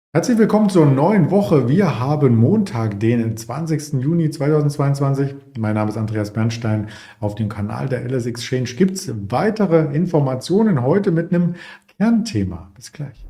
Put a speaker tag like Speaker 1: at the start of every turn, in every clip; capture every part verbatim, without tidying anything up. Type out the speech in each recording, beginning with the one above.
Speaker 1: Herzlich willkommen zur neuen Woche. Wir haben Montag, den zwanzigsten Juni zweitausendzweiundzwanzig. Mein Name ist Andreas Bernstein. Auf dem Kanal der L S Exchange gibt es weitere Informationen heute mit einem Kernthema. Bis gleich.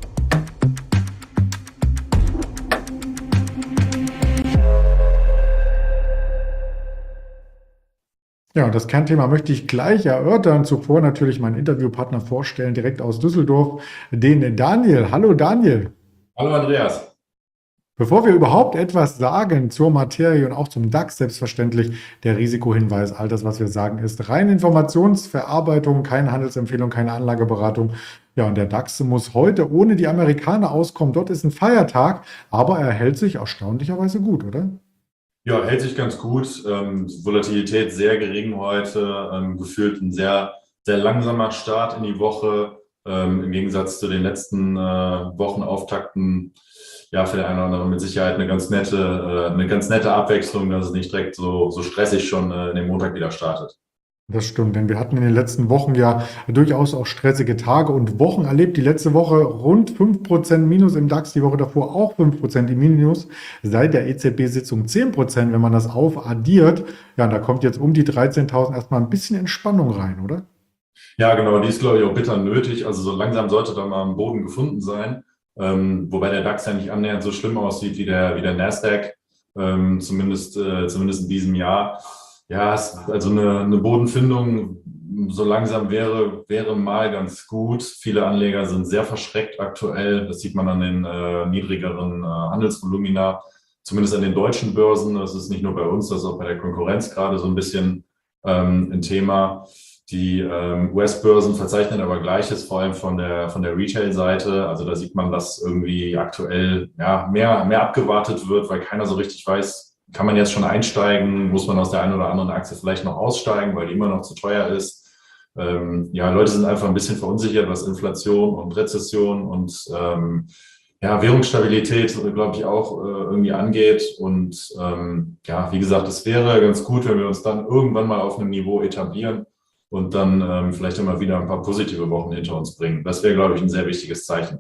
Speaker 1: Ja, und das Kernthema möchte ich gleich erörtern. Zuvor natürlich meinen Interviewpartner vorstellen, direkt aus Düsseldorf, den Daniel. Hallo Daniel.
Speaker 2: Hallo Andreas.
Speaker 1: Bevor wir überhaupt etwas sagen zur Materie und auch zum DAX, selbstverständlich der Risikohinweis, all das, was wir sagen, ist rein Informationsverarbeitung, keine Handelsempfehlung, keine Anlageberatung. Ja, und der DAX muss heute ohne die Amerikaner auskommen. Dort ist ein Feiertag, aber er hält sich erstaunlicherweise gut, oder?
Speaker 2: Ja, hält sich ganz gut. Ähm, Volatilität sehr gering heute. Ähm, gefühlt ein sehr, sehr langsamer Start in die Woche. Ähm, im Gegensatz zu den letzten äh, Wochenauftakten. Ja, für den einen oder anderen mit Sicherheit eine ganz nette, äh, eine ganz nette Abwechslung, dass es nicht direkt so, so stressig schon äh, in den Montag wieder startet.
Speaker 1: Das stimmt, denn wir hatten in den letzten Wochen ja durchaus auch stressige Tage und Wochen erlebt. Die letzte Woche rund fünf Prozent Minus im DAX, die Woche davor auch fünf Prozent im Minus. Seit der E Z B-Sitzung zehn Prozent, wenn man das aufaddiert. Ja, da kommt jetzt um die dreizehntausend erstmal ein bisschen Entspannung rein, oder?
Speaker 2: Ja, genau, die ist, glaube ich, auch bitter nötig. Also so langsam sollte da mal ein Boden gefunden sein. Ähm, wobei der DAX ja nicht annähernd so schlimm aussieht wie der, wie der Nasdaq, ähm, zumindest, äh, zumindest in diesem Jahr. Ja, es, also eine, eine Bodenfindung so langsam wäre, wäre mal ganz gut. Viele Anleger sind sehr verschreckt aktuell. Das sieht man an den äh, niedrigeren äh, Handelsvolumina, zumindest an den deutschen Börsen. Das ist nicht nur bei uns, das ist auch bei der Konkurrenz gerade so ein bisschen ähm, ein Thema. Die ähm, U S-Börsen verzeichnen aber Gleiches, vor allem von der, von der Retail-Seite. Also da sieht man, dass irgendwie aktuell ja, mehr, mehr abgewartet wird, weil keiner so richtig weiß, kann man jetzt schon einsteigen, muss man aus der einen oder anderen Aktie vielleicht noch aussteigen, weil die immer noch zu teuer ist. Ähm, ja, Leute sind einfach ein bisschen verunsichert, was Inflation und Rezession und ähm, ja, Währungsstabilität, glaube ich, auch äh, irgendwie angeht. Und ähm, ja, wie gesagt, es wäre ganz gut, wenn wir uns dann irgendwann mal auf einem Niveau etablieren und dann ähm, vielleicht immer wieder ein paar positive Wochen hinter uns bringen. Das wäre, glaube ich, ein sehr wichtiges Zeichen.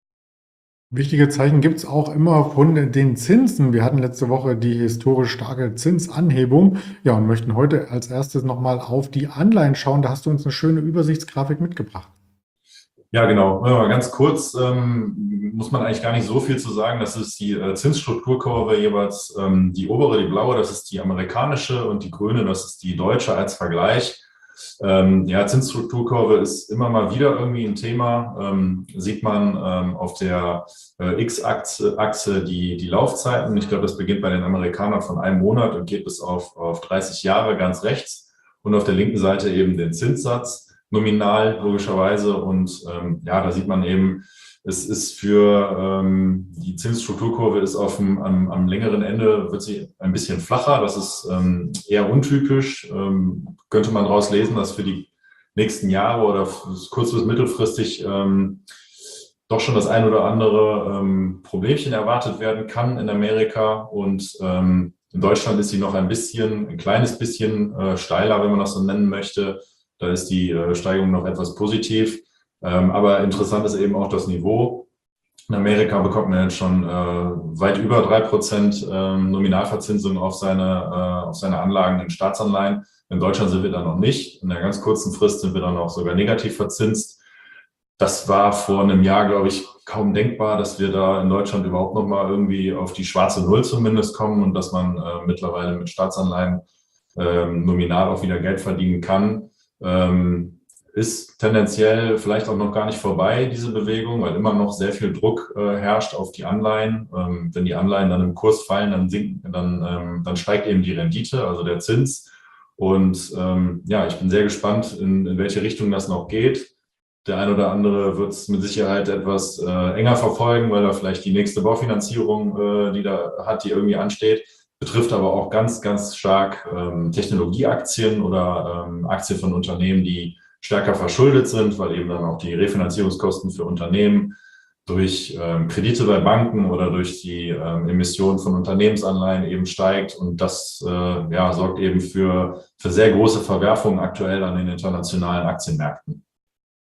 Speaker 1: Wichtige Zeichen gibt es auch immer von den Zinsen. Wir hatten letzte Woche die historisch starke Zinsanhebung. Ja, und möchten heute als erstes nochmal auf die Anleihen schauen. Da hast du uns eine schöne Übersichtsgrafik mitgebracht.
Speaker 2: Ja, genau. Ja, mal ganz kurz, ähm, muss man eigentlich gar nicht so viel zu sagen. Das ist die äh, Zinsstrukturkurve jeweils. Ähm, die obere, die blaue, das ist die amerikanische und die grüne, das ist die deutsche als Vergleich. Ähm, ja, Zinsstrukturkurve ist immer mal wieder irgendwie ein Thema. Ähm, sieht man ähm, auf der äh, X-Achse Achse die, die Laufzeiten. Ich glaube, das beginnt bei den Amerikanern von einem Monat und geht bis auf, auf dreißig Jahre ganz rechts. Und auf der linken Seite eben den Zinssatz nominal logischerweise. Und ähm, ja, da sieht man eben, es ist für ähm, die Zinsstrukturkurve ist auf dem, am, am längeren Ende wird sie ein bisschen flacher. Das ist ähm, eher untypisch. Ähm, könnte man daraus lesen, dass für die nächsten Jahre oder kurz- bis mittelfristig ähm, doch schon das ein oder andere ähm, Problemchen erwartet werden kann in Amerika. Und ähm, in Deutschland ist sie noch ein bisschen, ein kleines bisschen äh, steiler, wenn man das so nennen möchte. Da ist die äh, Steigung noch etwas positiv. Ähm, aber interessant ist eben auch das Niveau. In Amerika bekommt man jetzt schon äh, weit über drei Prozent ähm, Nominalverzinsung auf seine, äh, auf seine Anlagen in Staatsanleihen. In Deutschland sind wir da noch nicht. In der ganz kurzen Frist sind wir dann auch sogar negativ verzinst. Das war vor einem Jahr, glaube ich, kaum denkbar, dass wir da in Deutschland überhaupt noch mal irgendwie auf die schwarze Null zumindest kommen und dass man äh, mittlerweile mit Staatsanleihen ähm, nominal auch wieder Geld verdienen kann. Ähm, ist tendenziell vielleicht auch noch gar nicht vorbei, diese Bewegung, weil immer noch sehr viel Druck äh, herrscht auf die Anleihen. Ähm, wenn die Anleihen dann im Kurs fallen, dann sinken, dann, ähm, dann steigt eben die Rendite, also der Zins. Und ähm, ja, ich bin sehr gespannt, in, in welche Richtung das noch geht. Der ein oder andere wird es mit Sicherheit etwas äh, enger verfolgen, weil er vielleicht die nächste Baufinanzierung, äh, die da hat, die irgendwie ansteht, betrifft aber auch ganz, ganz stark ähm, Technologieaktien oder ähm, Aktien von Unternehmen, die stärker verschuldet sind, weil eben dann auch die Refinanzierungskosten für Unternehmen durch ähm, Kredite bei Banken oder durch die ähm, Emission von Unternehmensanleihen eben steigt. Und das äh, ja, sorgt eben für, für sehr große Verwerfungen aktuell an den internationalen Aktienmärkten.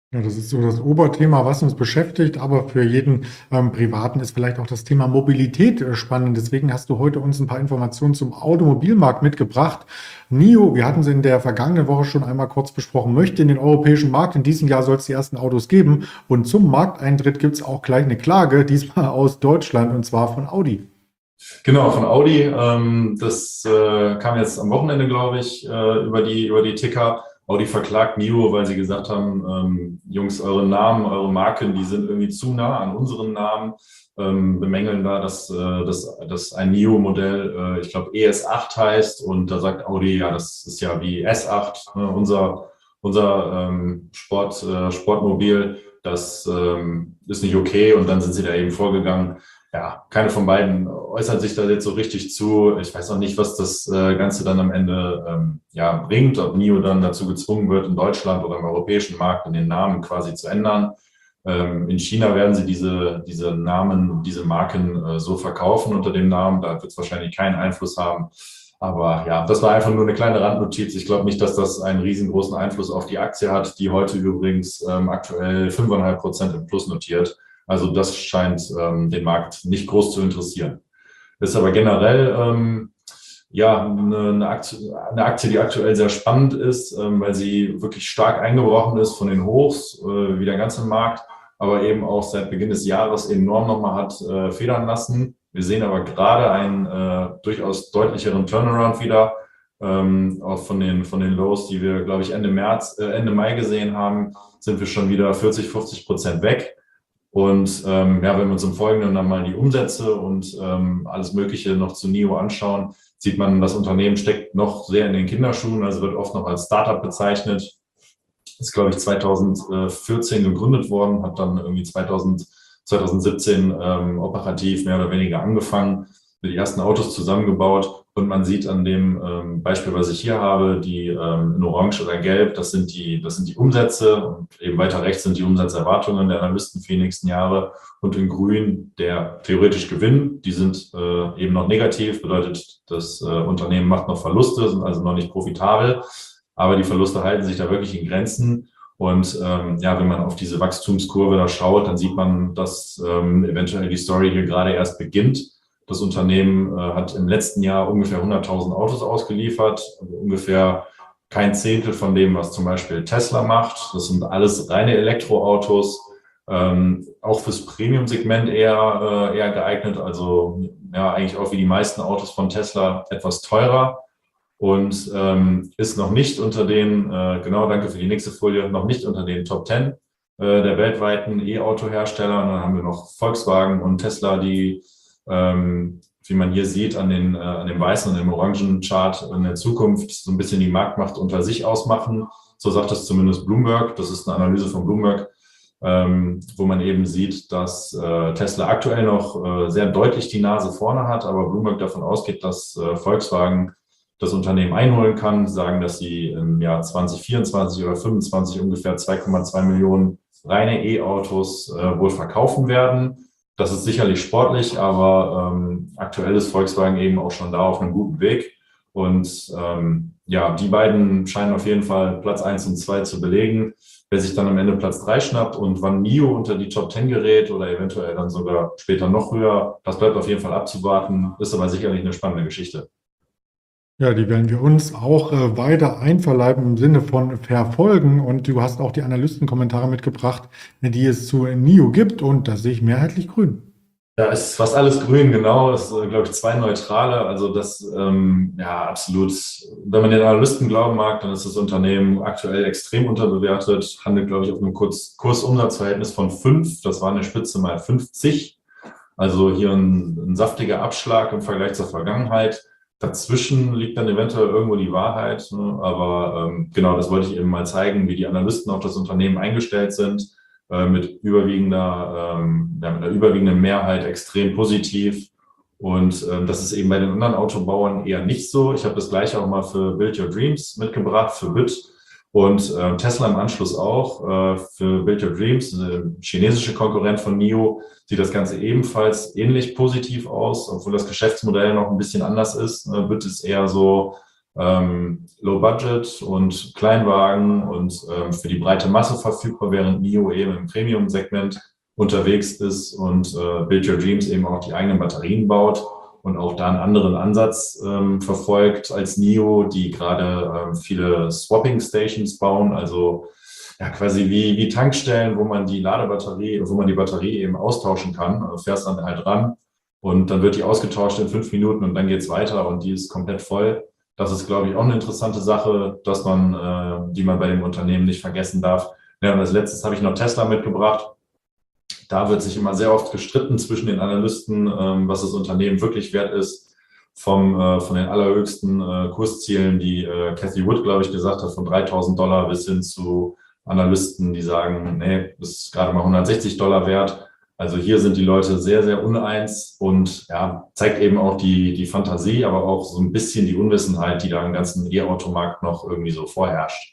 Speaker 1: Ja, das ist so das Oberthema, was uns beschäftigt, aber für jeden ähm, Privaten ist vielleicht auch das Thema Mobilität äh, spannend. Deswegen hast du heute uns ein paar Informationen zum Automobilmarkt mitgebracht. NIO, wir hatten sie in der vergangenen Woche schon einmal kurz besprochen, möchte in den europäischen Markt. In diesem Jahr soll es die ersten Autos geben. Und zum Markteintritt gibt es auch gleich eine Klage, diesmal aus Deutschland, und zwar von Audi.
Speaker 2: Genau, von Audi. Ähm, das äh, kam jetzt am Wochenende, glaube ich, äh, über die, über die Ticker. Audi verklagt NIO, weil sie gesagt haben, ähm, Jungs, eure Namen, eure Marken, die sind irgendwie zu nah an unseren Namen. Ähm, bemängeln da, dass, äh, dass, dass ein NIO-Modell, äh, ich glaube, E S acht heißt. Und da sagt Audi, ja, das ist ja wie S acht, ne, unser, unser ähm, Sport, äh, Sportmobil. Das ähm, ist nicht okay. Und dann sind sie da eben vorgegangen. Ja, keine von beiden äußert sich da jetzt so richtig zu. Ich weiß auch nicht, was das äh, Ganze dann am Ende ähm, ja, bringt, ob NIO dann dazu gezwungen wird, in Deutschland oder im europäischen Markt den Namen quasi zu ändern. Ähm, in China werden sie diese, diese Namen, diese Marken äh, so verkaufen unter dem Namen. Da wird es wahrscheinlich keinen Einfluss haben. Aber ja, das war einfach nur eine kleine Randnotiz. Ich glaube nicht, dass das einen riesengroßen Einfluss auf die Aktie hat, die heute übrigens ähm, aktuell fünf Komma fünf Prozent im Plus notiert. Also das scheint ähm, den Markt nicht groß zu interessieren. Das ist aber generell ähm, ja eine, eine, Aktie, eine Aktie, die aktuell sehr spannend ist, ähm, weil sie wirklich stark eingebrochen ist von den Hochs, äh, wie der ganze Markt, aber eben auch seit Beginn des Jahres enorm nochmal hat äh, federn lassen. Wir sehen aber gerade einen äh, durchaus deutlicheren Turnaround wieder, ähm, auch von den, von den Lows, die wir, glaube ich, Ende März, äh, Ende Mai gesehen haben, sind wir schon wieder vierzig, fünfzig Prozent weg. Und ähm, ja, wenn wir uns im Folgenden dann mal die Umsätze und ähm, alles Mögliche noch zu NIO anschauen, sieht man, das Unternehmen steckt noch sehr in den Kinderschuhen, also wird oft noch als Startup bezeichnet. Ist, glaube ich, zweitausendvierzehn gegründet worden, hat dann irgendwie zweitausend, zweitausendsiebzehn ähm, operativ mehr oder weniger angefangen, die ersten Autos zusammengebaut. Und man sieht an dem ähm, Beispiel, was ich hier habe, die ähm, in Orange oder Gelb, das sind die, das sind die Umsätze, und eben weiter rechts sind die Umsatzerwartungen der Analysten für die nächsten Jahre, und in Grün der theoretisch Gewinn. Die sind äh, eben noch negativ, bedeutet, das äh, Unternehmen macht noch Verluste, sind also noch nicht profitabel, aber die Verluste halten sich da wirklich in Grenzen. Und ähm, ja, wenn man auf diese Wachstumskurve da schaut, dann sieht man, dass ähm, eventuell die Story hier gerade erst beginnt. Das Unternehmen äh, hat im letzten Jahr ungefähr hunderttausend Autos ausgeliefert, also ungefähr kein Zehntel von dem, was zum Beispiel Tesla macht. Das sind alles reine Elektroautos, ähm, auch fürs Premium-Segment eher, äh, eher geeignet, also ja, eigentlich auch wie die meisten Autos von Tesla etwas teurer, und ähm, ist noch nicht unter den, äh, genau, danke für die nächste Folie, noch nicht unter den Top zehn äh, der weltweiten E-Auto-Hersteller. Und dann haben wir noch Volkswagen und Tesla, die Ähm, wie man hier sieht an, den, äh, an dem weißen und dem orangen Chart, in der Zukunft so ein bisschen die Marktmacht unter sich ausmachen. So sagt es zumindest Bloomberg. Das ist eine Analyse von Bloomberg, ähm, wo man eben sieht, dass äh, Tesla aktuell noch äh, sehr deutlich die Nase vorne hat, aber Bloomberg davon ausgeht, dass äh, Volkswagen das Unternehmen einholen kann. Sie sagen, dass sie im Jahr zwanzig vierundzwanzig oder fünfundzwanzig ungefähr zwei Komma zwei Millionen reine E-Autos äh, wohl verkaufen werden. Das ist sicherlich sportlich, aber ähm, aktuell ist Volkswagen eben auch schon da auf einem guten Weg. Und ähm, ja, die beiden scheinen auf jeden Fall Platz eins und zwei zu belegen. Wer sich dann am Ende Platz drei schnappt und wann NIO unter die Top zehn gerät oder eventuell dann sogar später noch höher, das bleibt auf jeden Fall abzuwarten, ist aber sicherlich eine spannende Geschichte.
Speaker 1: Ja, die werden wir uns auch äh, weiter einverleiben im Sinne von verfolgen. Und du hast auch die Analystenkommentare mitgebracht, die es zu NIO gibt. Und da sehe ich mehrheitlich grün.
Speaker 2: Da ist fast alles grün, genau. Das ist, glaube ich, zwei neutrale. Also das, ähm, ja, absolut. Wenn man den Analysten glauben mag, dann ist das Unternehmen aktuell extrem unterbewertet. Handelt, glaube ich, auf einem Kurs Kursumsatzverhältnis von fünf. Das war eine Spitze mal fünfzig. Also hier ein, ein saftiger Abschlag im Vergleich zur Vergangenheit. Dazwischen liegt dann eventuell irgendwo die Wahrheit. Ne? Aber ähm, genau, das wollte ich eben mal zeigen, wie die Analysten auf das Unternehmen eingestellt sind. Mit überwiegender, ähm, ja, mit einer überwiegenden Mehrheit extrem positiv. Und ähm, das ist eben bei den anderen Autobauern eher nicht so. Ich habe das gleiche auch mal für Build Your Dreams mitgebracht, für B Y D und äh, Tesla im Anschluss auch. Äh, für Build Your Dreams, eine chinesische Konkurrent von NIO, sieht das Ganze ebenfalls ähnlich positiv aus, obwohl das Geschäftsmodell noch ein bisschen anders ist. Äh, B Y D ist eher so ähm, Low Budget und Kleinwagen und ähm, für die breite Masse verfügbar, während NIO eben im Premium-Segment unterwegs ist und äh, Build Your Dreams eben auch die eigenen Batterien baut und auch da einen anderen Ansatz ähm, verfolgt als NIO, die gerade ähm, viele Swapping Stations bauen, also ja quasi wie, wie Tankstellen, wo man die Ladebatterie, wo man die Batterie eben austauschen kann. Also fährst dann halt ran und dann wird die ausgetauscht in fünf Minuten und dann geht's weiter und die ist komplett voll. Das ist, glaube ich, auch eine interessante Sache, dass man, äh, die man bei dem Unternehmen nicht vergessen darf. Ja, und als letztes habe ich noch Tesla mitgebracht. Da wird sich immer sehr oft gestritten zwischen den Analysten, ähm, was das Unternehmen wirklich wert ist, vom, äh, von den allerhöchsten äh, Kurszielen, die äh, Cathy Wood, glaube ich, gesagt hat, von dreitausend Dollar bis hin zu Analysten, die sagen, nee, das ist gerade mal hundertsechzig Dollar wert. Also hier sind die Leute sehr, sehr uneins und ja, zeigt eben auch die, die Fantasie, aber auch so ein bisschen die Unwissenheit, die da im ganzen E-Automarkt noch irgendwie so vorherrscht.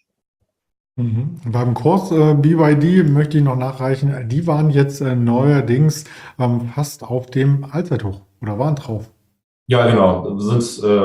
Speaker 1: Mhm. Beim Kurs äh, B Y D möchte ich noch nachreichen, die waren jetzt äh, neuerdings ähm, fast auf dem Allzeithoch oder waren drauf.
Speaker 2: Ja, genau. Sind,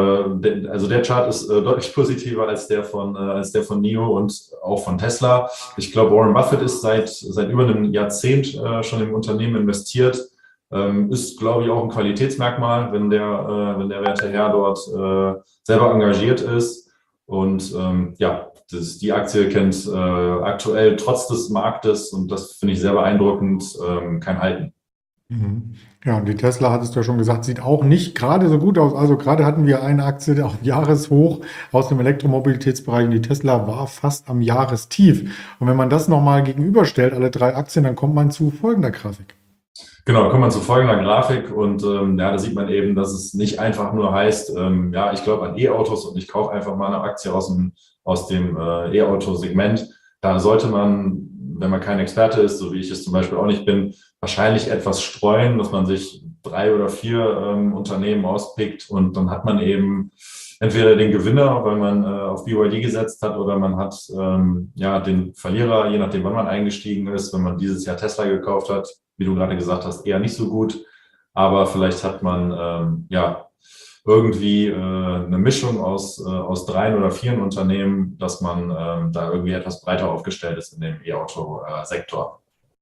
Speaker 2: äh, also der Chart ist äh, deutlich positiver als der von, äh, als der von NIO und auch von Tesla. Ich glaube, Warren Buffett ist seit, seit über einem Jahrzehnt äh, schon im Unternehmen investiert. Ähm, ist, glaube ich, auch ein Qualitätsmerkmal, wenn der, äh, wenn der werte Herr dort äh, selber engagiert ist. Und ähm, ja, das, die Aktie kennt äh, aktuell trotz des Marktes, und das finde ich sehr beeindruckend, ähm, kein Halten.
Speaker 1: Mhm. Ja, und die Tesla, hattest du ja schon gesagt, sieht auch nicht gerade so gut aus. Also gerade hatten wir eine Aktie auf Jahreshoch aus dem Elektromobilitätsbereich und die Tesla war fast am Jahrestief. Und wenn man das nochmal gegenüberstellt, alle drei Aktien, dann kommt man zu folgender Grafik.
Speaker 2: Genau, da kommt man zu folgender Grafik und ähm, ja, da sieht man eben, dass es nicht einfach nur heißt, ähm, ja, ich glaube an E-Autos und ich kaufe einfach mal eine Aktie aus dem, aus dem äh, E-Auto-Segment. Da sollte man, wenn man kein Experte ist, so wie ich es zum Beispiel auch nicht bin, wahrscheinlich etwas streuen, dass man sich drei oder vier ähm, Unternehmen auspickt und dann hat man eben entweder den Gewinner, weil man äh, auf B Y D gesetzt hat, oder man hat ähm, ja den Verlierer, je nachdem, wann man eingestiegen ist. Wenn man dieses Jahr Tesla gekauft hat, wie du gerade gesagt hast, eher nicht so gut. Aber vielleicht hat man ähm, ja irgendwie äh, eine Mischung aus, äh, aus dreien oder vieren Unternehmen, dass man ähm, da irgendwie etwas breiter aufgestellt ist in dem E-Auto-Sektor.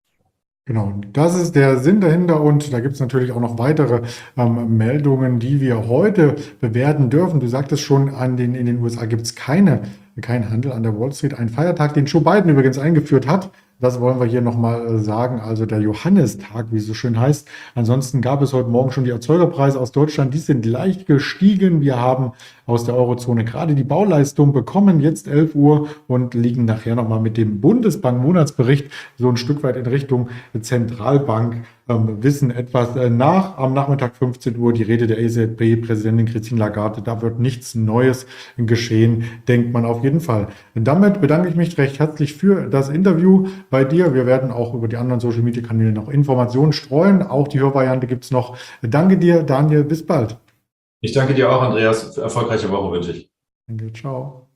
Speaker 1: Genau, das ist der Sinn dahinter und da gibt es natürlich auch noch weitere ähm, Meldungen, die wir heute bewerten dürfen. Du sagtest schon, an den, in den U S A gibt es keine, keinen Handel an der Wall Street. Ein Feiertag, den Joe Biden übrigens eingeführt hat. Das wollen wir hier nochmal sagen, also der Johannistag, wie es so schön heißt. Ansonsten gab es heute Morgen schon die Erzeugerpreise aus Deutschland, die sind leicht gestiegen. Wir haben aus der Eurozone gerade die Bauleistung bekommen, jetzt elf Uhr und liegen nachher nochmal mit dem Bundesbank-Monatsbericht so ein Stück weit in Richtung Zentralbank. Ähm, Wissen etwas äh, nach. Am Nachmittag fünfzehn Uhr die Rede der E Z B-Präsidentin Christine Lagarde. Da wird nichts Neues geschehen, denkt man auf jeden Fall. Damit bedanke ich mich recht herzlich für das Interview bei dir. Wir werden auch über die anderen Social-Media-Kanäle noch Informationen streuen. Auch die Hörvariante gibt es noch. Danke dir, Daniel. Bis bald.
Speaker 2: Ich danke dir auch, Andreas. Erfolgreiche Woche wünsche ich.
Speaker 1: Danke, ciao.